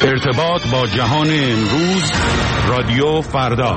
ارتباط با جهان امروز، رادیو فردا.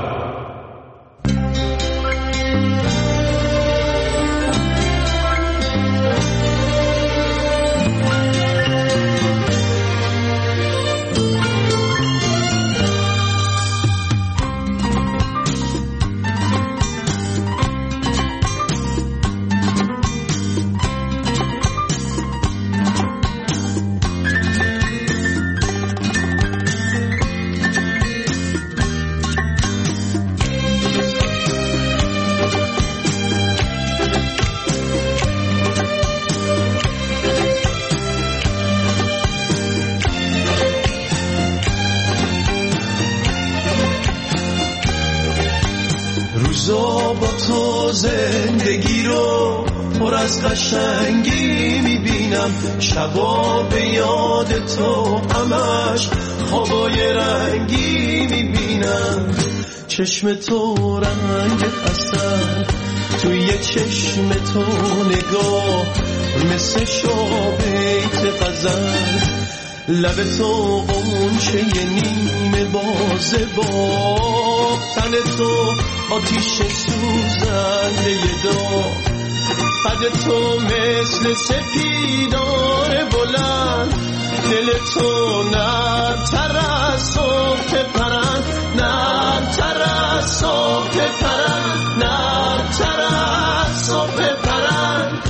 روزا با تو زندگی رو پر از قشنگی میبینم، شبا به یاد تو همش خوابای رنگی میبینم. چشم تو رنگ عسل، توی چشم تو نگاه مثل شابیت غزل، لب تو غنچه نیمه بازه با تن تو آتیش سوزنده داغ، قد تو مثل سپیدار بلند، دل تو نرم‌تر از صبح پرند، نرم‌تر از صبح پرند، نرم‌تر از صبح پرند.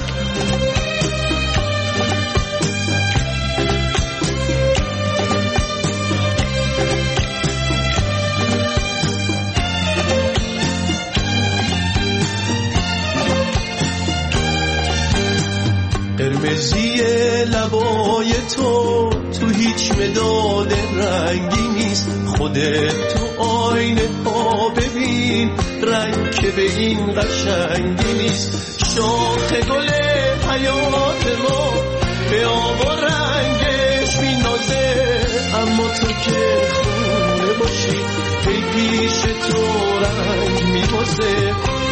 قرمزی لبای تو هیچ مداد رنگی نیست، خودت تو آینه ها ببین رنگ که به این قشنگی نیست. شاخ گل حیات ما به آب و رنگش مینازه، اما تو که خونه باشی پی پیش تو رنگ میبازه.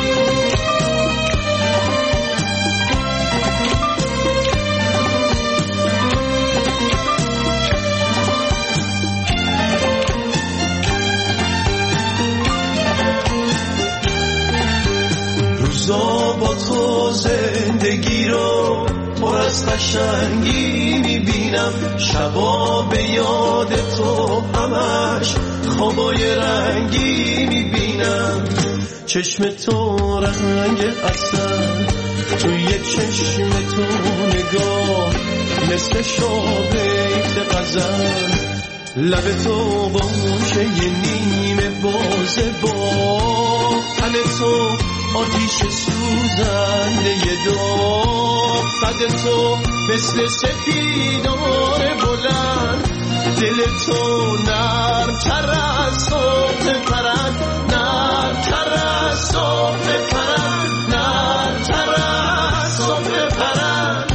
روزا با تو زندگی رو پر از قشنگی میبینم، شبا به یاد تو همش خوابای رنگی میبینم. چشم تو رنگ عسل، توی چشم تو نگاه مثل شابیت غزل، لب تو غنچه نیمه بازه با تن تو آتیش سوزنده داغ، قد تو مثل سپیدار بلند، دل تو نرم‌تر از صبح پرند، نرم‌تر از صبح پرند، نرم‌تر از صبح پرند.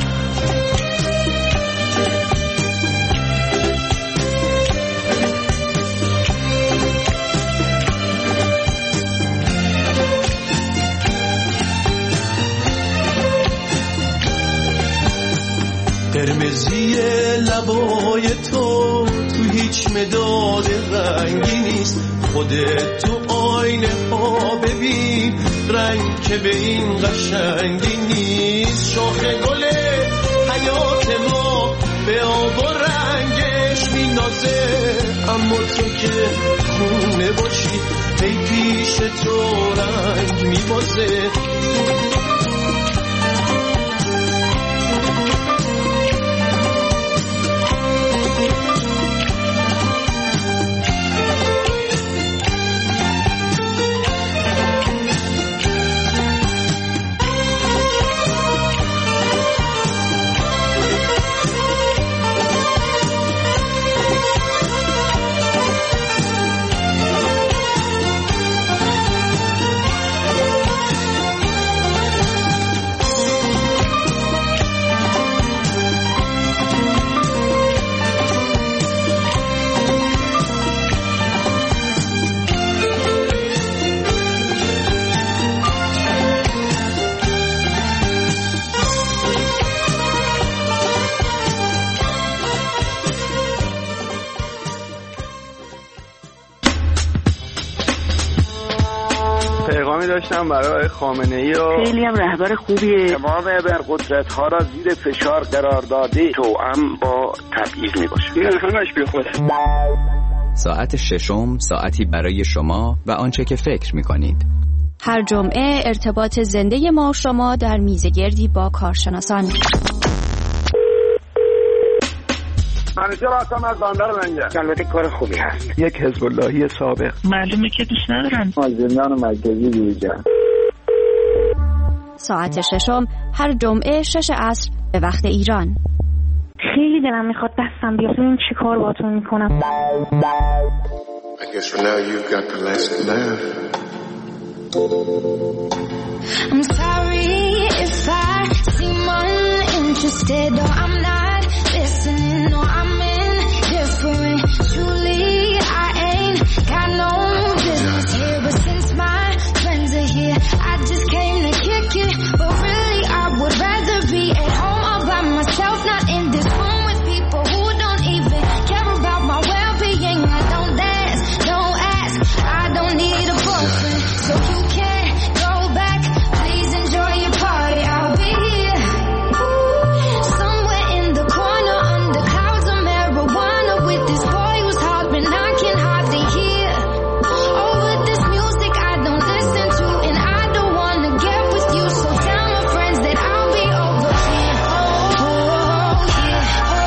قرمزی لبای تو هیچ مداد رنگی نیست، خودت تو آینه ها ببین رنگ که به این قشنگی نیست. شاخ گل حیات ما به آب و رنگش مینازه، اما تو که خونه باشی پی پیش تو رنگ میبازه. سلامی داشتم برای خامنه‌ای و خیلی هم رهبر خوبیه. تمام ابرقدرت‌ها را زیر فشار قرار داده توأم با تبعیض میباشه. این همش بیخوده. ساعت ششم، ساعتی برای شما و آنچه که فکر می‌کنید. هر جمعه ارتباط زنده ما شما در میزگردی با کارشناسان. منیجر هستم از بندر منجر. البته کار خوبی هست. یک حزب اللهی سابق. معلومه که دوست ندارن. زندان مرکزی بیرجان. ساعت ششم هر جمعه 6 عصر به وقت ایران. خیلی دلم میخواد دستم بیاد ببینم چی کار باهاتون میکنم. I guess for now you've got the last laugh. I'm sorry if I seem uninterested or I'm not listening or I'm indifferent. Truly I ain't got no business here, but since my friends are here I just came to kick it. But really I would rather be at home all by myself, not in this room with people who don't even care about my well-being. I don't dance, don't ask, I don't need a boyfriend, so you can't go back. Please enjoy your party, I'll be here. Ooh, somewhere in the corner under clouds of marijuana with this boy who's hollering I can hardly hear. Over this music I don't listen to and I don't wanna get with you, so tell my friends that I'll be over here. Oh yeah,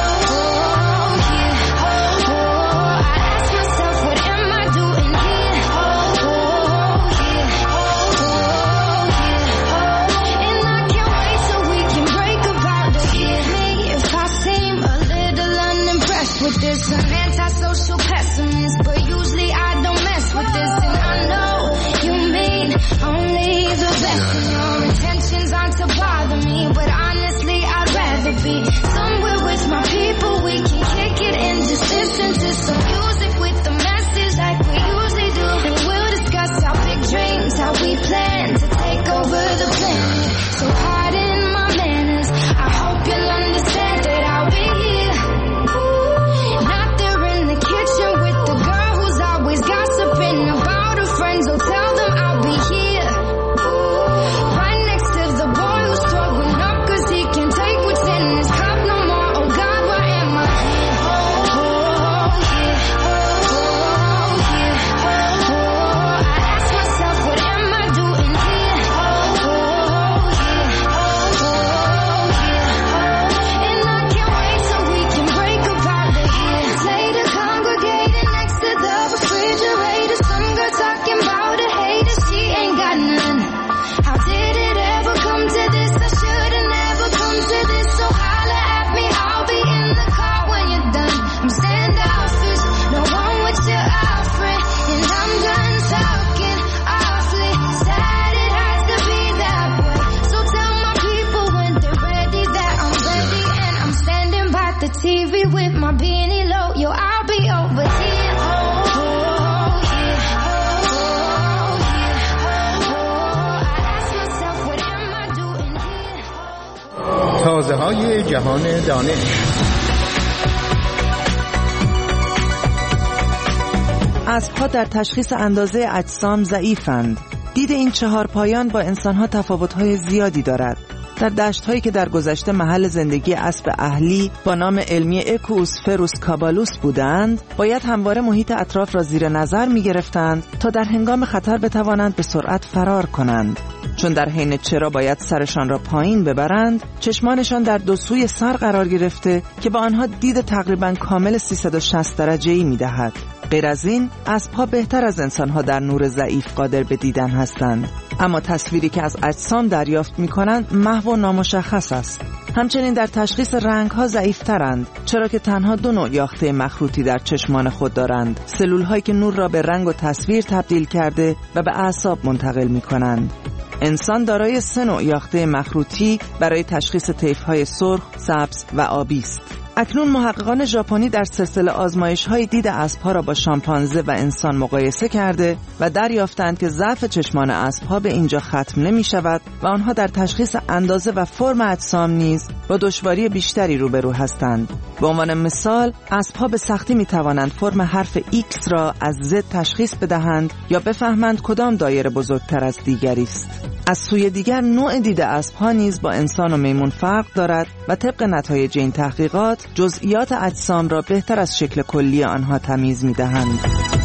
oh yeah, oh. I ask myself what am I doing here? Oh yeah, oh yeah, and I can't wait till we can break about it. Forgive me if I seem a little unimpressed with this. An antisocial pessimist, but usually I don't mess with this. And I know you mean only the best, and your intentions aren't to bother me, but honestly I'd rather be somewhere with my people. We can kick it and just listen to some music with the message like we usually do, and we'll discuss our big dreams, how we plan to take over the planet. So pardon my manners, I hope you'll understand that I'll be here. Ooh, not there in the kitchen with the girl who's always gossiping about her friends. So tell them I'll be here. Ooh, right next to the boy who's throwing up 'cause he can't take what's in his cup no more. Oh God, where am I here? Oh yeah, oh yeah, oh. I ask myself what am I doing here? Oh yeah, oh. And I can't wait till we can break apart the years. Later congregating next to the refrigerator, some girl talking about a hater, she ain't got none. How did it ever come to this? I should've never come to this. So holla at me, I'll be in the car when you're done. I'm standoffish, no one with your offering, and I'm done talking awfully. Sad it has to be that way. So tell my people when they're ready that I'm ready, and I'm standing by the TV with my beanie low. Yo, I'll be over here. Oh yeah, oh yeah, I ask myself what am I doing here? تازه‌های جهان دانش. اسب‌ها در تشخیص اندازه اجسام ضعیفند. دید این چهار پایان با انسان‌ها تفاوت‌های زیادی دارد. در دشت‌هایی که در گذشته محل زندگی اسب اهلی با نام علمی اکوسفروس کابالوس بودند، باید همواره محیط اطراف را زیر نظر می‌گرفتند تا در هنگام خطر بتوانند به سرعت فرار کنند. چون در حین چرا باید سرشان را پایین ببرند، چشمانشان در دو سوی سر قرار گرفته که با آنها دید تقریباً کامل 360 درجه‌ای می‌دهد. غیر از این، اسب‌ها بهتر از انسان‌ها در نور ضعیف قادر به دیدن هستند، اما تصویری که از اجسام دریافت می‌کنند محو و نامشخص است. همچنین در تشخیص رنگ‌ها ضعیف‌ترند، چرا که تنها دو نوع یاخته مخروطی در چشمان خود دارند: سلول‌هایی که نور را به رنگ و تصویر تبدیل کرده و به اعصاب منتقل می‌کنند. انسان دارای 3 نوع یاخته مخروطی برای تشخیص طیف‌های سرخ، سبز و آبی است. اکنون محققان ژاپنی در سلسله آزمایش‌های دید اسب‌ها را با شامپانزه و انسان مقایسه کرده و دریافتند که ضعف چشمان اسب‌ها به اینجا ختم نمی‌شود و آنها در تشخیص اندازه و فرم اجسام نیز با دشواری بیشتری روبرو هستند. به عنوان مثال، اسب‌ها به سختی می‌توانند فرم حرف X را از Z تشخیص بدهند یا بفهمند کدام دایره بزرگتر از دیگری است. از سوی دیگر نوع دید اسب‌ها نیز با انسان و میمون فرق دارد و طبق نتایج این تحقیقات جزئیات اجسام را بهتر از شکل کلی آنها تمیز می‌دهند.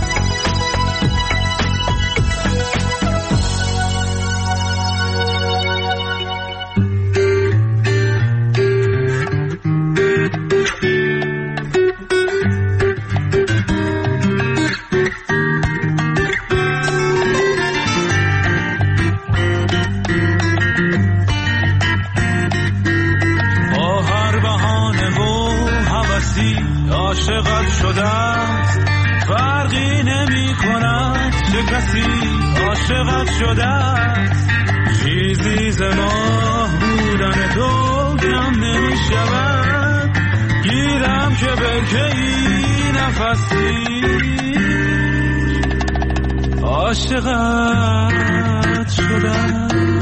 عاشقت شده است فرقی نمی کند چه کسی عاشقت شده است چیزی ز ماه بودن تو کم نمی شود گیرم که برکه‌ای نفسی عاشقت شده است.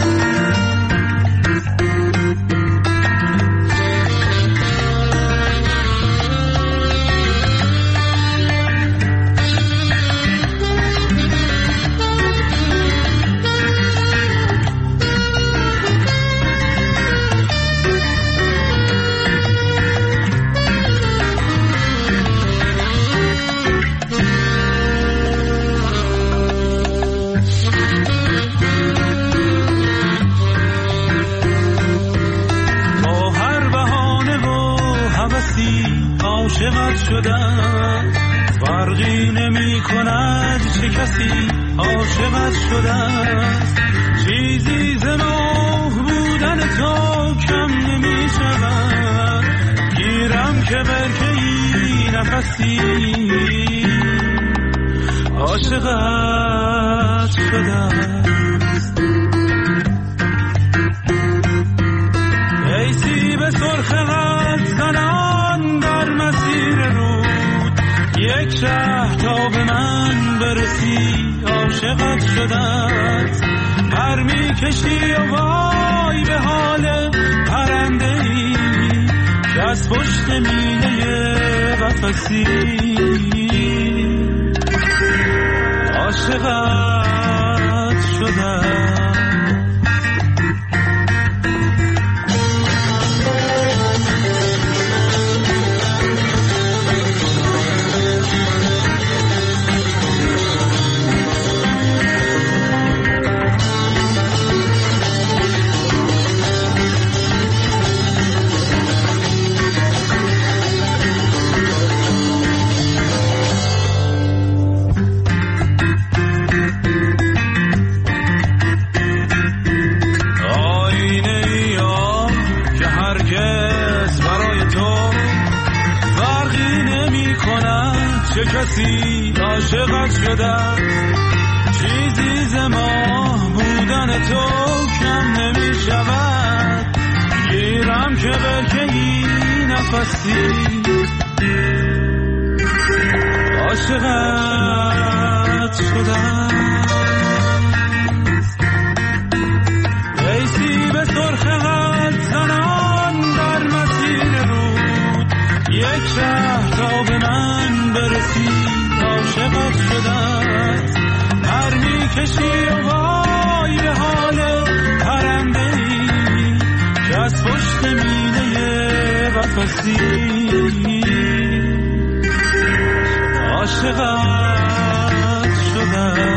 عاشقت شدم فرقی نمی کند چه کسی عاشقت شدم چیزی ز ماه بودن تو کم نمی شود گیرم که برکه‌ای نفسی عاشقت شدم ایسی به سرخ قد زنان در مسیر رود یک شهر تا به من برسی عاشقت شدت پر می کشی و وای به حال پرنده ای که از پشت مینه قفسی عاشقت شدت. چه کسی عاشقت شده چیزی ز ماه بودن تو کم نمی شود گیرم که برکه‌ای نفسی عاشقت شده ایسی به سرخ قد زنان در مسیر رود یک شهر تا به من برسی عاشقت شدت پر می کشی و وای به حال پرنده ای که از پشت مینه قفسی عاشقت شدت.